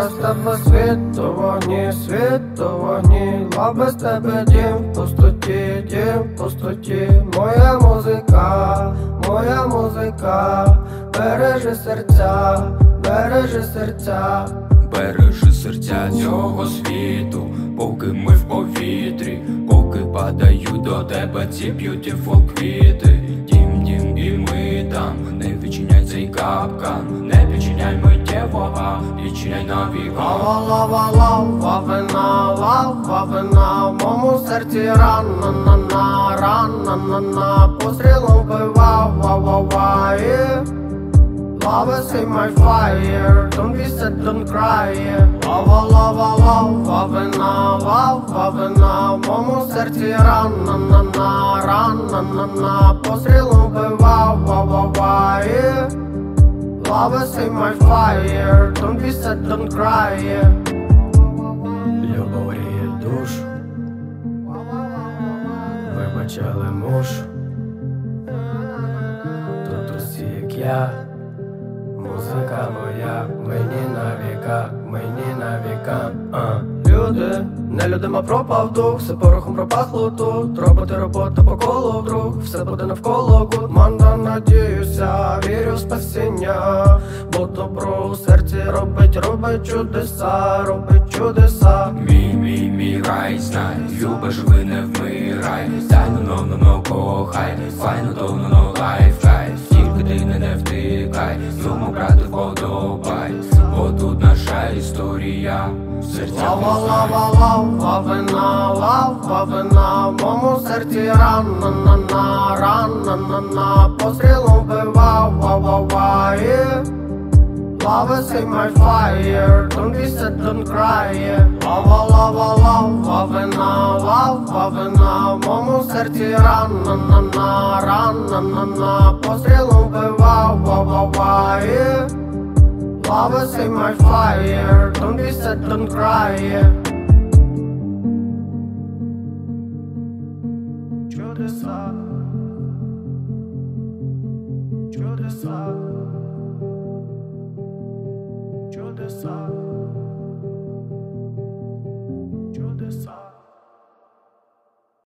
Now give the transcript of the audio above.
без тебе світ у вогні, світ у вогні, лав без тебе дім в пустоті, дім в пустоті. Моя музика, бережи серця, бережи серця. Бережи серця цього світу, поки ми в повітрі, поки падають до тебе ці beautiful квіти. Дім, дім, і ми там, не відчиняй цей капкан, не відчиняй миттєво, а відчиняй навігатор. Лава, лава, вина, в моєму серці рана, пострілом вбивав, Love is in my fire, don't be sad, don't cry. Lava, вина, в моєму серці рана, пострілом вбивав, Love is in my fire, don't be sad, don't cry. Любов гріє душу, вибачали мушу, тут усі як я. Музика моя, мені на віка. Люди, не людима пропав дух, все порохом пропахло тут. Робота по колу вдруг, все буде навколо гудманда, надіюся, вірю в спасіння. Бо добро у серці робить чудеса. Мій рай, знай, любиш, ви не вмирай. Тайно, но кохай, файно, но лайф, кайф. Тільки ти не втикай, йому брати вподобай, бо тут наша історія в серцях. Лава, вина, в моєму серці рана, пострілом вбивав, Love is in my fire, don't be sad, don't cry. Lava, вина, в моєму серці рана, пострілом вбивав, Love is in my fire, don't be sad, don't cry. Чудеса, чудеса.